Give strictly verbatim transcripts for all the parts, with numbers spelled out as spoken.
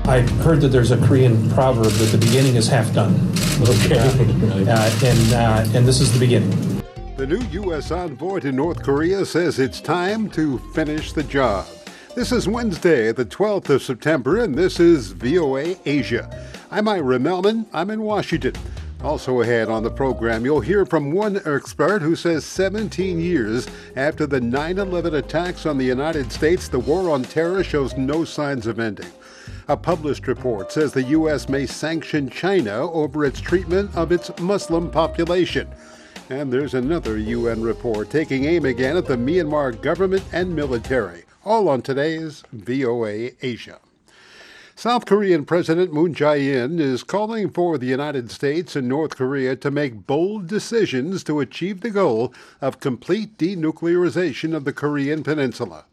I heard that there's a Korean proverb that the beginning is half done. Okay. Uh, and, uh, and this is the beginning. The new U S envoy to North Korea says it's time to finish the job. This is Wednesday, the twelfth of September, and this is V O A Asia. I'm Ira Melman. I'm in Washington. Also ahead on the program, you'll hear from one expert who says seventeen years after the nine eleven attacks on the United States, the war on terror shows no signs of ending. A published report says the U S may sanction China over its treatment of its Muslim population. And there's another U N report taking aim again at the Myanmar government and military. All on today's V O A Asia. South Korean President Moon Jae-in is calling for the United States and North Korea to make bold decisions to achieve the goal of complete denuclearization of the Korean Peninsula.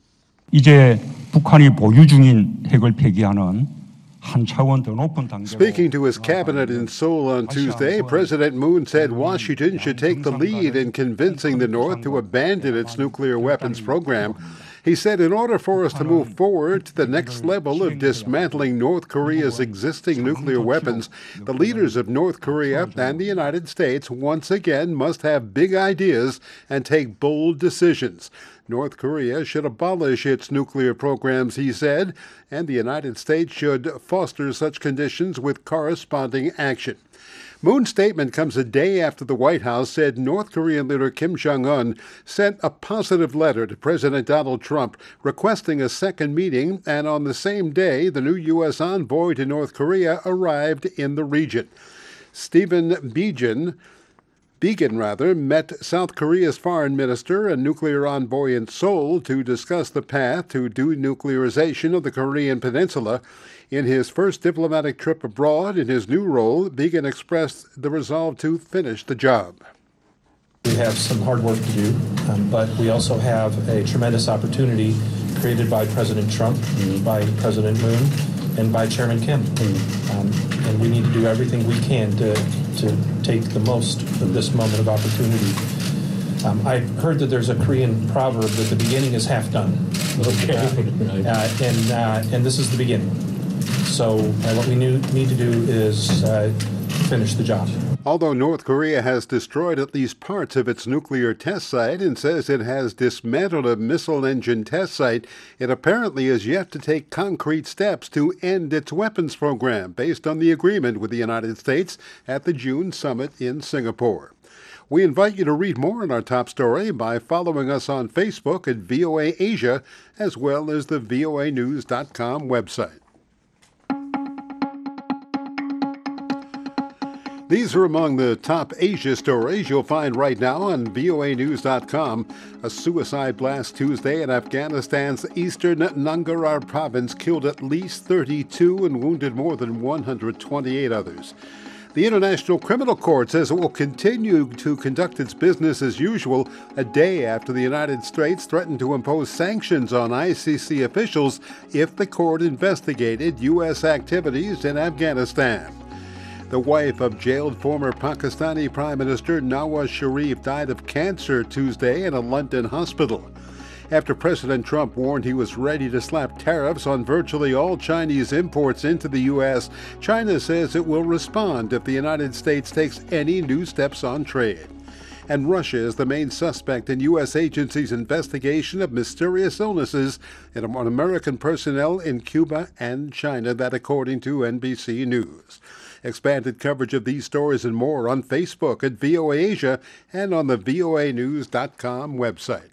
이제 북한이 보유 중인 핵을 폐기하는 한 차원 더 높은 단계로. Speaking to his cabinet in Seoul on Tuesday, President Moon said Washington should take the lead in convincing the North to abandon its nuclear weapons program. He said in order for us to move forward to the next level of dismantling North Korea's existing nuclear weapons, the leaders of North Korea and the United States once again must have big ideas and take bold decisions. North Korea should abolish its nuclear programs, he said, and the United States should foster such conditions with corresponding action. Moon's statement comes a day after the White House said North Korean leader Kim Jong-un sent a positive letter to President Donald Trump requesting a second meeting, and on the same day, the new U S envoy to North Korea arrived in the region. Stephen Biegun Biegun, rather, met South Korea's foreign minister and nuclear envoy in Seoul to discuss the path to denuclearization of the Korean Peninsula. In his first diplomatic trip abroad in his new role, Biegun expressed the resolve to finish the job. We have some hard work to do, um, but we also have a tremendous opportunity created by President Trump, mm-hmm. by President Moon, and by Chairman Kim. Mm-hmm. Um, and we need to do everything we can to, to take the most of this moment of opportunity. Um, I heard that there's a Korean proverb that the beginning is half done. Okay. Uh, and, uh, and this is the beginning. So uh, what we new, need to do is uh, finish the job. Although North Korea has destroyed at least parts of its nuclear test site and says it has dismantled a missile engine test site, it apparently is yet to take concrete steps to end its weapons program based on the agreement with the United States at the June summit in Singapore. We invite you to read more on our top story by following us on Facebook at V O A Asia, as well as the V O A news dot com website. These are among the top Asia stories you'll find right now on V O A news dot com. A suicide blast Tuesday in Afghanistan's eastern Nangarhar province killed at least thirty-two and wounded more than one hundred twenty-eight others. The International Criminal Court says it will continue to conduct its business as usual a day after the United States threatened to impose sanctions on I C C officials if the court investigated U S activities in Afghanistan. The wife of jailed former Pakistani Prime Minister Nawaz Sharif died of cancer Tuesday in a London hospital. After President Trump warned he was ready to slap tariffs on virtually all Chinese imports into the U S, China says it will respond if the United States takes any new steps on trade. And Russia is the main suspect in U S agencies' investigation of mysterious illnesses on American personnel in Cuba and China, that according to N B C News. Expanded coverage of these stories and more on Facebook at V O A Asia and on the V O A news dot com website.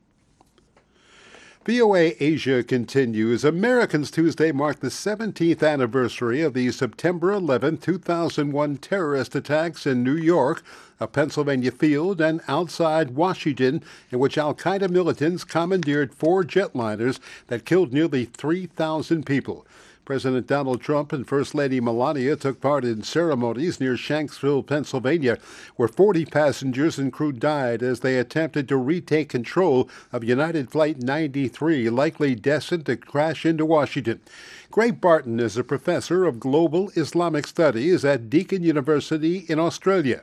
V O A Asia continues. Americans Tuesday marked the seventeenth anniversary of the September eleventh, two thousand one terrorist attacks in New York, a Pennsylvania field, and outside Washington, in which al-Qaeda militants commandeered four jetliners that killed nearly three thousand people. President Donald Trump and First Lady Melania took part in ceremonies near Shanksville, Pennsylvania, where forty passengers and crew died as they attempted to retake control of United Flight ninety-three, likely destined to crash into Washington. Greg Barton is a professor of global Islamic studies at Deakin University in Australia.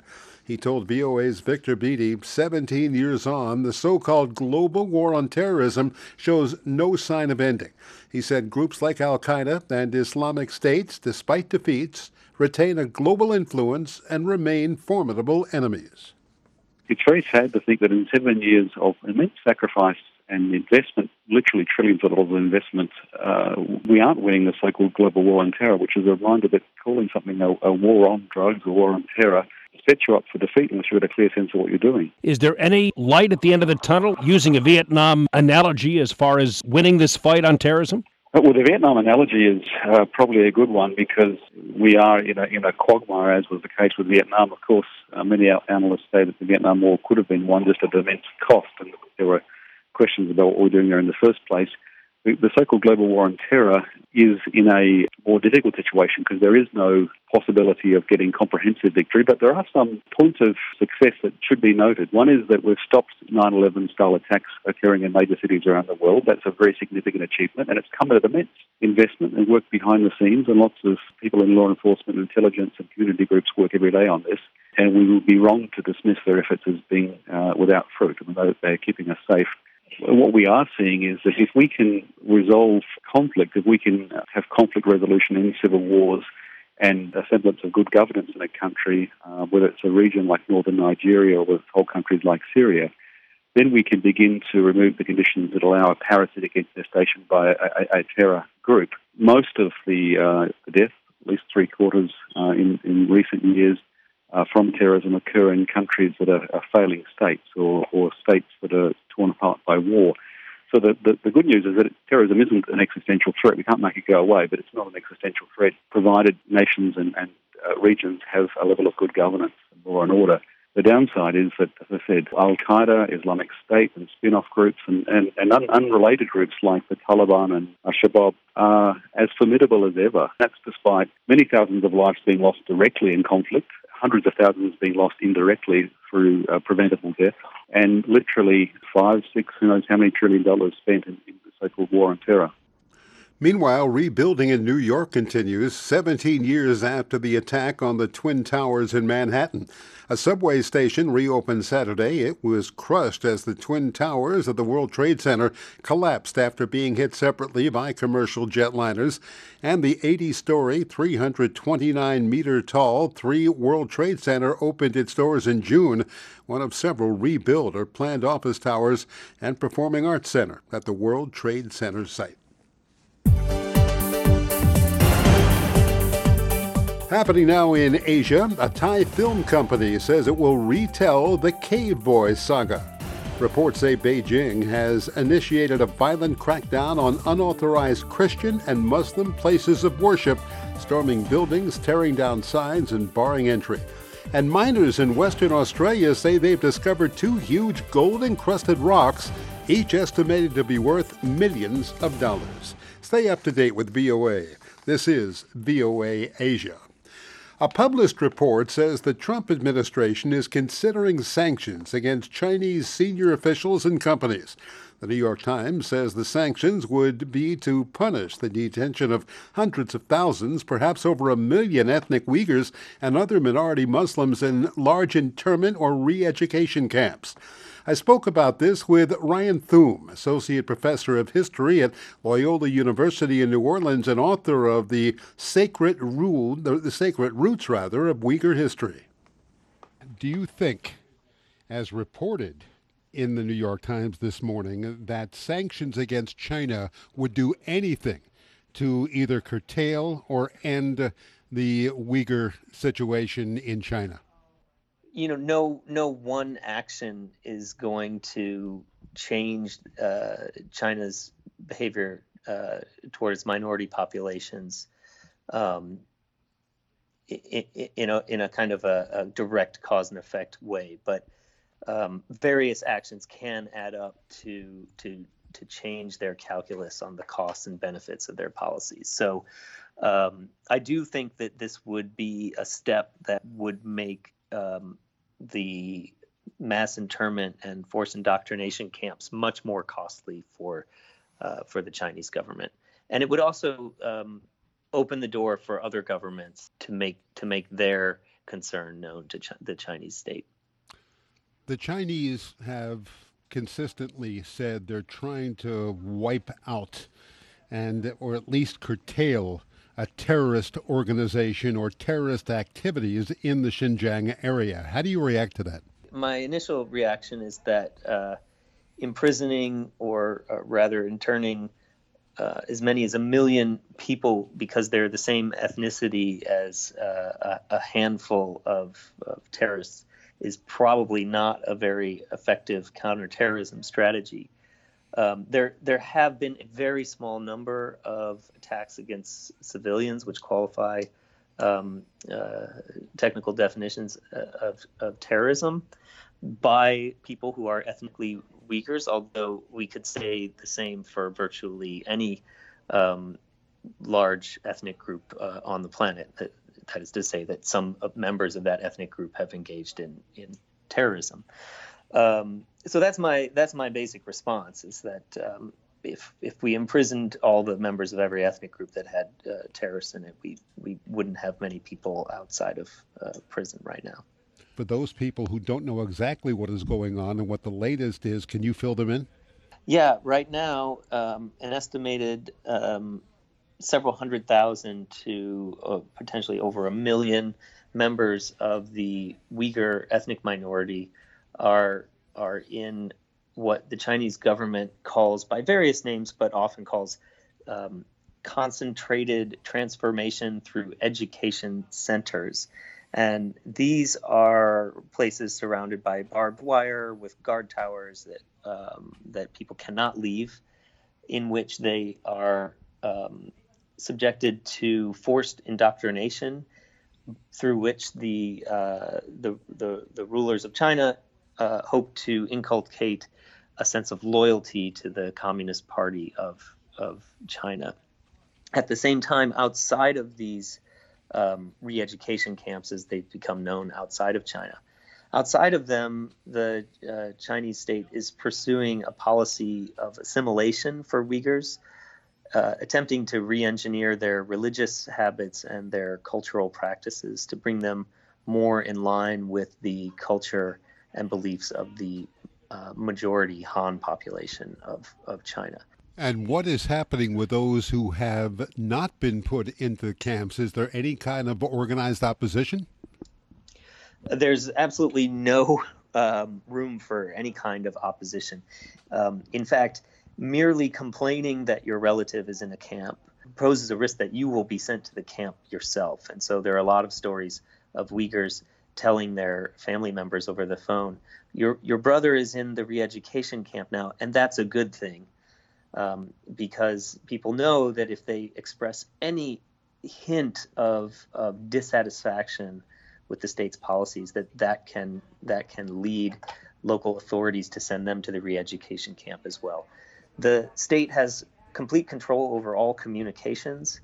He told V O A's Victor Beattie, seventeen years on, the so-called global war on terrorism shows no sign of ending. He said groups like Al-Qaeda and Islamic State, despite defeats, retain a global influence and remain formidable enemies. It's very sad to think that in seven years of immense sacrifice and investment, literally trillions of dollars of investment, uh, we aren't winning the so-called global war on terror, which is a reminder that calling something a, a war on drugs or war on terror sets you up for defeat unless you've got a clear sense of what you're doing. Is there any light at the end of the tunnel, using a Vietnam analogy as far as winning this fight on terrorism? Well, the Vietnam analogy is uh, probably a good one because we are in a, in a quagmire, as was the case with Vietnam. Of course, uh, many analysts say that the Vietnam War could have been won just at immense cost, and there were questions about what we were doing there in the first place. The, the so-called global war on terror is in a more difficult situation because there is no possibility of getting comprehensive victory, but there are some points of success that should be noted. One is that we've stopped nine eleven style attacks occurring in major cities around the world. That's a very significant achievement, and it's come at immense investment and work behind the scenes, and lots of people in law enforcement, intelligence and community groups work every day on this, and we would be wrong to dismiss their efforts as being uh, without fruit, even though they're keeping us safe. What we are seeing is that if we can resolve conflict, if we can have conflict resolution in civil wars and a semblance of good governance in a country, uh, whether it's a region like northern Nigeria or with whole countries like Syria, then we can begin to remove the conditions that allow a parasitic infestation by a, a, a terror group. Most of the, uh, the deaths, at least three quarters uh, in, in recent years, Uh, from terrorism occur in countries that are, are failing states or, or states that are torn apart by war. So the, the, the good news is that terrorism isn't an existential threat. We can't make it go away, but it's not an existential threat, provided nations and, and uh, regions have a level of good governance and law and order. The downside is that, as I said, Al-Qaeda, Islamic State and spin-off groups and, and, and un- unrelated groups like the Taliban and Al-Shabaab are as formidable as ever. That's despite many thousands of lives being lost directly in conflict, hundreds of thousands being lost indirectly through uh, preventable death, and literally five, six, who knows how many trillion dollars spent in, in the so-called war on terror. Meanwhile, rebuilding in New York continues seventeen years after the attack on the Twin Towers in Manhattan. A subway station reopened Saturday. It was crushed as the Twin Towers of the World Trade Center collapsed after being hit separately by commercial jetliners. And the eighty-story, three hundred twenty-nine meter tall three World Trade Center opened its doors in June, one of several rebuilt or planned office towers and performing arts center at the World Trade Center site. Happening now in Asia, a Thai film company says it will retell the Cave Boy saga. Reports say Beijing has initiated a violent crackdown on unauthorized Christian and Muslim places of worship, storming buildings, tearing down signs, and barring entry. And miners in Western Australia say they've discovered two huge gold-encrusted rocks, each estimated to be worth millions of dollars. Stay up to date with V O A. This is V O A Asia. A published report says the Trump administration is considering sanctions against Chinese senior officials and companies. The New York Times says the sanctions would be to punish the detention of hundreds of thousands, perhaps over a million ethnic Uyghurs and other minority Muslims in large internment or re-education camps. I spoke about this with Ryan Thum, Associate Professor of History at Loyola University in New Orleans and author of the Sacred Rule, the Sacred Roots, rather, of Uyghur History. Do you think, as reported in the New York Times this morning, that sanctions against China would do anything to either curtail or end the Uyghur situation in China? You know, no, no one action is going to change uh, China's behavior uh, towards minority populations um, in, in a in a kind of a, a direct cause and effect way. But um, various actions can add up to to to change their calculus on the costs and benefits of their policies. So um, I do think that this would be a step that would make um, the mass internment and forced indoctrination camps much more costly for uh, for the Chinese government, and it would also um, open the door for other governments to make to make their concern known to Ch- the Chinese state. The Chinese have consistently said they're trying to wipe out and or at least curtail a terrorist organization or terrorist activities in the Xinjiang area. How do you react to that? My initial reaction is that uh, imprisoning or uh, rather interning uh, as many as a million people because they're the same ethnicity as uh, a, a handful of, of terrorists is probably not a very effective counterterrorism strategy. Um, there, there have been a very small number of attacks against civilians, which qualify um, uh, technical definitions of, of terrorism by people who are ethnically Uyghurs, although we could say the same for virtually any um, large ethnic group uh, on the planet. That, that is to say that some members of that ethnic group have engaged in, in terrorism. Um, so that's my that's my basic response, is that um, if if we imprisoned all the members of every ethnic group that had uh, terrorists in it, we, we wouldn't have many people outside of uh, prison right now. For those people who don't know exactly what is going on and what the latest is, can you fill them in? Yeah, right now, um, an estimated um, several hundred thousand to uh, potentially over a million members of the Uyghur ethnic minority are are in what the Chinese government calls by various names, but often calls um, concentrated transformation through education centers. And these are places surrounded by barbed wire with guard towers that um, that people cannot leave, in which they are um, subjected to forced indoctrination, through which the uh, the, the the rulers of China uh, hope to inculcate a sense of loyalty to the Communist Party of of China. At the same time, outside of these um, re-education camps, as they've become known outside of China, outside of them, the uh, Chinese state is pursuing a policy of assimilation for Uyghurs, uh, attempting to re-engineer their religious habits and their cultural practices to bring them more in line with the culture and beliefs of the uh, majority Han population of, of China. And what is happening with those who have not been put into the camps? Is there any kind of organized opposition? There's absolutely no um, room for any kind of opposition. Um, in fact, merely complaining that your relative is in a camp poses a risk that you will be sent to the camp yourself. And so there are a lot of stories of Uyghurs telling their family members over the phone, your your brother is in the re-education camp now, and that's a good thing. Um, because people know that if they express any hint of, of dissatisfaction with the state's policies, that that can that can lead local authorities to send them to the re-education camp as well. The state has complete control over all communications.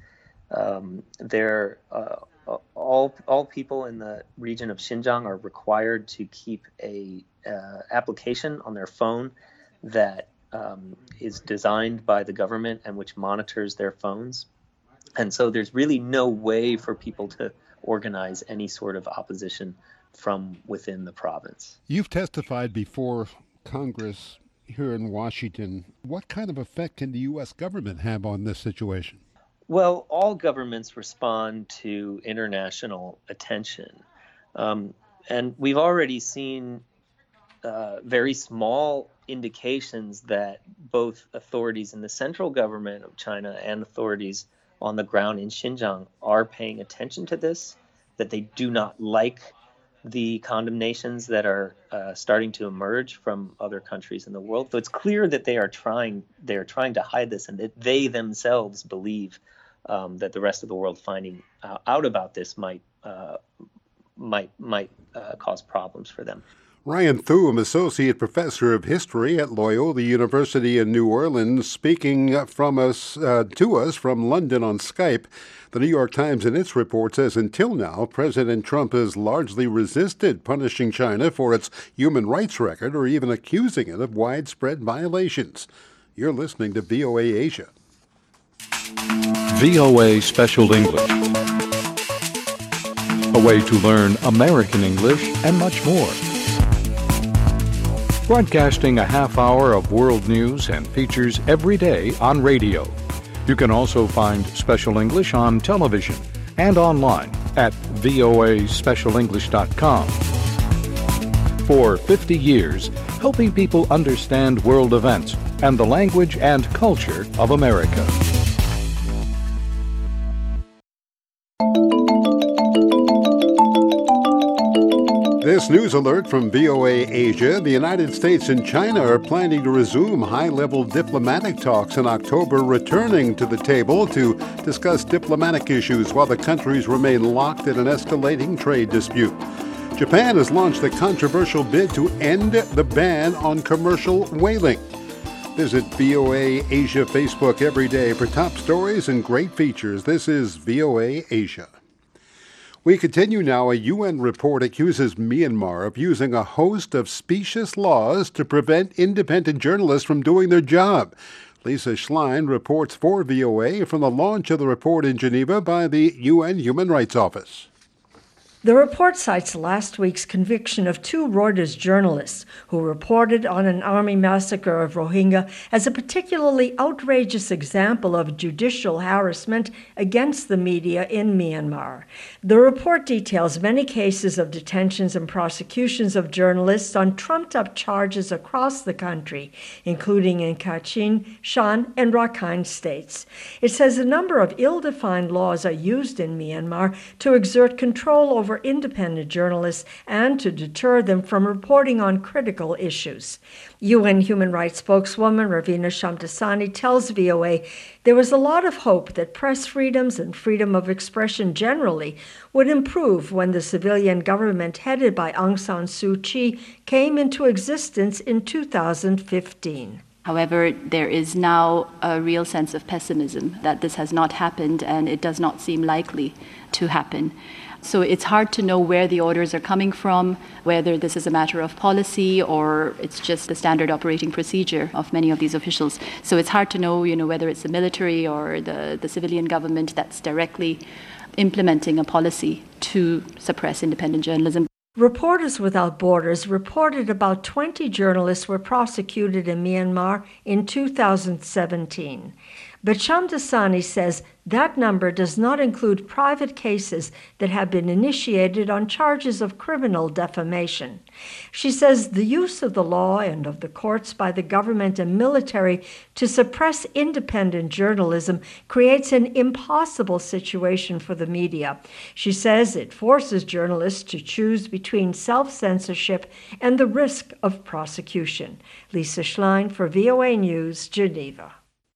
Um, they're, uh, all all people in the region of Xinjiang are required to keep a uh, application on their phone that Um, is designed by the government and which monitors their phones. And so there's really no way for people to organize any sort of opposition from within the province. You've testified before Congress here in Washington. What kind of effect can the U S government have on this situation? Well, all governments respond to international attention. Um, and we've already seen uh, very small indications that both authorities in the central government of China and authorities on the ground in Xinjiang are paying attention to this, that they do not like the condemnations that are uh, starting to emerge from other countries in the world. So it's clear that they are trying they are trying to hide this, and that they themselves believe um, that the rest of the world finding uh, out about this might uh, might might uh, cause problems for them. Ryan Thum, Associate Professor of History at Loyola University in New Orleans, speaking from us uh, to us from London on Skype. The New York Times in its report says until now, President Trump has largely resisted punishing China for its human rights record or even accusing it of widespread violations. You're listening to V O A Asia. V O A Special English. a way to learn American English, and much more. Broadcasting a half hour of world news and features every day on radio. You can also find Special English on television and online at voa special english dot com. For fifty years, helping people understand world events and the language and culture of America. This news alert from V O A Asia. The United States and China are planning to resume high-level diplomatic talks in October, returning to the table to discuss diplomatic issues while the countries remain locked in an escalating trade dispute. Japan has launched a controversial bid to end the ban on commercial whaling. Visit V O A Asia Facebook every day for top stories and great features. This is V O A Asia. We continue now. A U N report accuses Myanmar of using a host of specious laws to prevent independent journalists from doing their job. Lisa Schlein reports for V O A from the launch of the report in Geneva by the U N Human Rights Office. The report cites last week's conviction of two Reuters journalists who reported on an army massacre of Rohingya as a particularly outrageous example of judicial harassment against the media in Myanmar. The report details many cases of detentions and prosecutions of journalists on trumped-up charges across the country, including in Kachin, Shan, and Rakhine states. It says a number of ill-defined laws are used in Myanmar to exert control over independent journalists and to deter them from reporting on critical issues. U N Human Rights spokeswoman Ravina Shamdasani tells V O A there was a lot of hope that press freedoms and freedom of expression generally would improve when the civilian government headed by Aung San Suu Kyi came into existence in two thousand fifteen. However, there is now a real sense of pessimism that this has not happened, and it does not seem likely to happen. So it's hard to know where the orders are coming from, whether this is a matter of policy or it's just the standard operating procedure of many of these officials. So it's hard to know, you know, whether it's the military or the, the civilian government that's directly implementing a policy to suppress independent journalism. Reporters Without Borders reported about twenty journalists were prosecuted in Myanmar in two thousand seventeen. But Shamdasani says that number does not include private cases that have been initiated on charges of criminal defamation. She says the use of the law and of the courts by the government and military to suppress independent journalism creates an impossible situation for the media. She says it forces journalists to choose between self-censorship and the risk of prosecution. Lisa Schlein for V O A News, Geneva.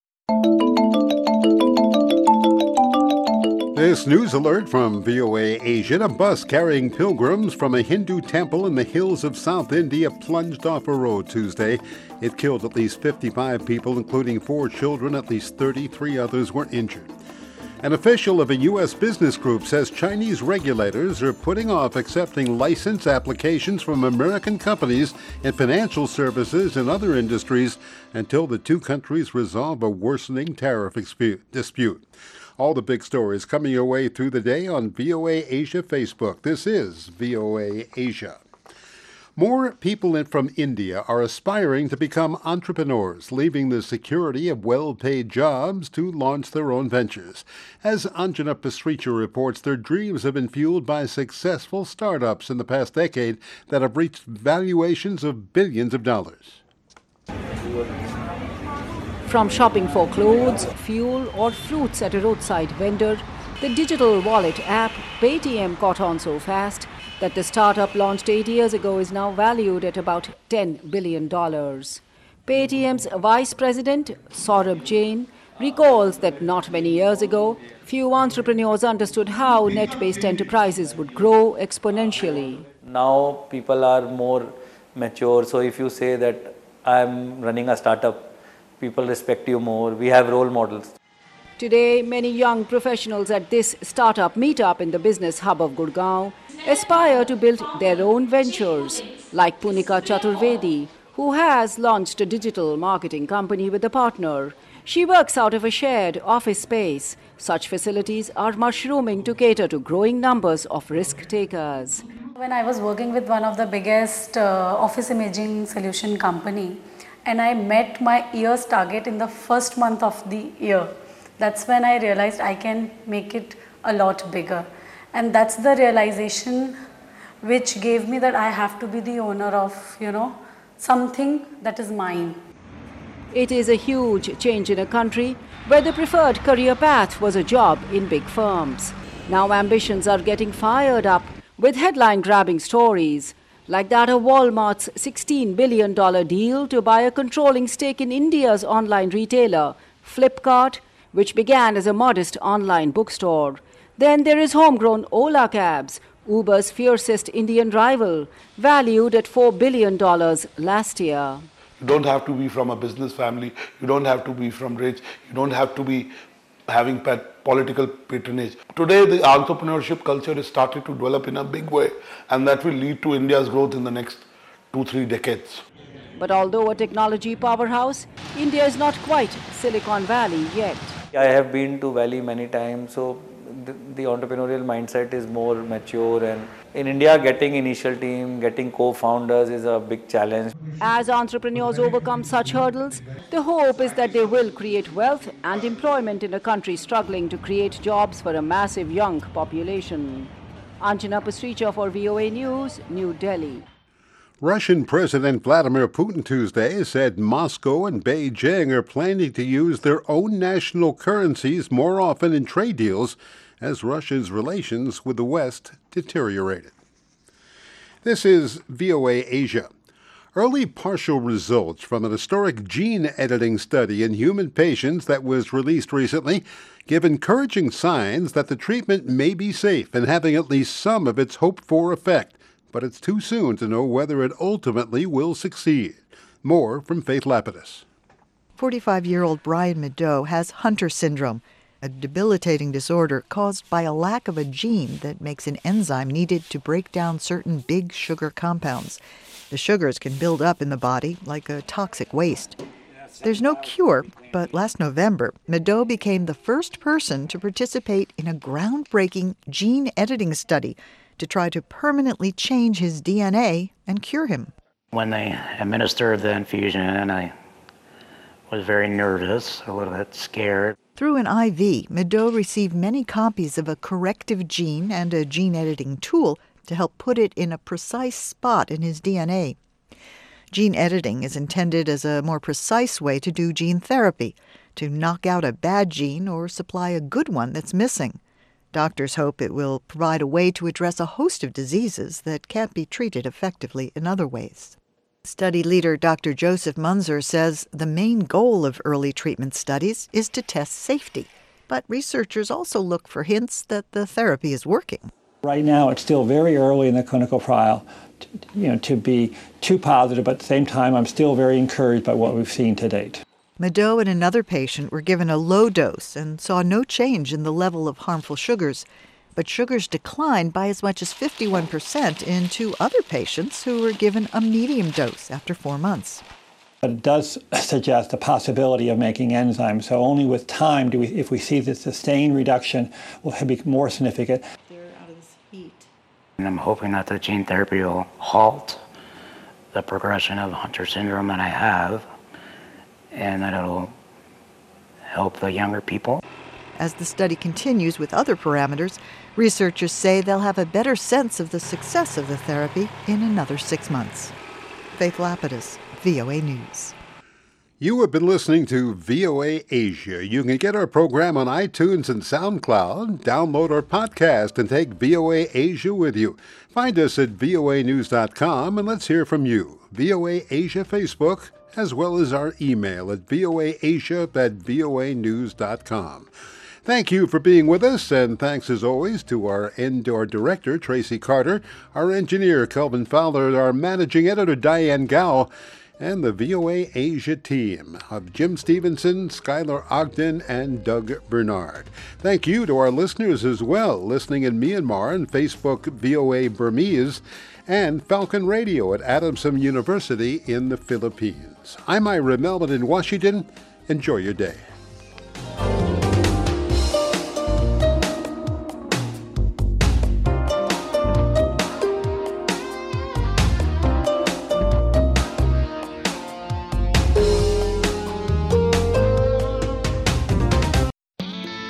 This news alert from V O A Asia. A bus carrying pilgrims from a Hindu temple in the hills of South India plunged off a road Tuesday. It killed at least fifty-five people, including four children. At least thirty-three others were injured. An official of a U S business group says Chinese regulators are putting off accepting license applications from American companies in financial services and other industries until the two countries resolve a worsening tariff dispute. All the big stories coming your way through the day on V O A Asia Facebook. This is V O A Asia. More people in, from India are aspiring to become entrepreneurs, leaving the security of well-paid jobs to launch their own ventures. As Anjana Pasricha reports, their dreams have been fueled by successful startups in the past decade that have reached valuations of billions of dollars. From shopping for clothes, fuel, or fruits at a roadside vendor, the digital wallet app Paytm caught on so fast that the startup launched eight years ago is now valued at about ten billion dollars. Paytm's vice president, Saurabh Jain, recalls that not many years ago, few entrepreneurs understood how net-based enterprises would grow exponentially. Now people are more mature, so if you say that I'm running a startup, people respect you more. We have role models. Today, many young professionals at this startup meetup in the business hub of Gurgaon aspire to build their own ventures, like Punika Chaturvedi, who has launched a digital marketing company with a partner. She works out of a shared office space. Such facilities are mushrooming to cater to growing numbers of risk takers. When I was working with one of the biggest uh, office imaging solution company, and I met my year's target in the first month of the year, that's when I realized I can make it a lot bigger. And that's the realization which gave me that I have to be the owner of, you know, something that is mine. It is a huge change in a country where the preferred career path was a job in big firms. Now ambitions are getting fired up with headline-grabbing stories, like that of Walmart's sixteen billion dollars deal to buy a controlling stake in India's online retailer, Flipkart, which began as a modest online bookstore. Then there is homegrown Ola Cabs, Uber's fiercest Indian rival, valued at four billion dollars last year. You don't have to be from a business family, you don't have to be from rich, you don't have to be having pet political patronage. Today the entrepreneurship culture is starting to develop in a big way, and that will lead to India's growth in the next two, three decades. But although a technology powerhouse, India is not quite Silicon Valley yet. I have been to Valley many times, so the, the entrepreneurial mindset is more mature, and in India getting initial team, getting co-founders is a big challenge. As entrepreneurs overcome such hurdles, the hope is that they will create wealth and employment in a country struggling to create jobs for a massive young population. Anjana Pasricha for V O A News, New Delhi. Russian President Vladimir Putin Tuesday said Moscow and Beijing are planning to use their own national currencies more often in trade deals as Russia's relations with the West deteriorated. This is V O A Asia. Early partial results from an historic gene editing study in human patients that was released recently give encouraging signs that the treatment may be safe and having at least some of its hoped-for effect. But it's too soon to know whether it ultimately will succeed. More from Faith Lapidus. forty-five-year-old Brian Meadow has Hunter syndrome, a debilitating disorder caused by a lack of a gene that makes an enzyme needed to break down certain big sugar compounds. The sugars can build up in the body like a toxic waste. There's no cure, but last November, Meadow became the first person to participate in a groundbreaking gene editing study to try to permanently change his D N A and cure him. When they administered the infusion, I was very nervous, a little bit scared. Through an I V, Meadow received many copies of a corrective gene and a gene editing tool to help put it in a precise spot in his D N A. Gene editing is intended as a more precise way to do gene therapy, to knock out a bad gene or supply a good one that's missing. Doctors hope it will provide a way to address a host of diseases that can't be treated effectively in other ways. Study leader Doctor Joseph Munzer says the main goal of early treatment studies is to test safety, but researchers also look for hints that the therapy is working. Right now, it's still very early in the clinical trial, to, you know, to be too positive, but at the same time, I'm still very encouraged by what we've seen to date. Meadow and another patient were given a low dose and saw no change in the level of harmful sugars, but sugars declined by as much as fifty-one percent in two other patients who were given a medium dose after four months. It does suggest the possibility of making enzymes, so only with time do we, if we see the sustained reduction, will be more significant. And I'm hoping that the gene therapy will halt the progression of Hunter syndrome that I have, and that it'll help the younger people. As the study continues with other parameters, researchers say they'll have a better sense of the success of the therapy in another six months. Faith Lapidus, V O A News. You have been listening to V O A Asia. You can get our program on iTunes and SoundCloud, download our podcast, and take V O A Asia with you. Find us at V O A news dot com, and let's hear from you. V O A Asia Facebook, as well as our email at voaasia at V O A news dot com. Thank you for being with us, and thanks as always to our indoor director, Tracy Carter, our engineer, Kelvin Fowler, our managing editor, Diane Gow, and the V O A Asia team of Jim Stevenson, Skylar Ogden, and Doug Bernard. Thank you to our listeners as well, listening in Myanmar and Facebook V O A Burmese, and Falcon Radio at Adamson University in the Philippines. I'm Ira Melvin in Washington. Enjoy your day.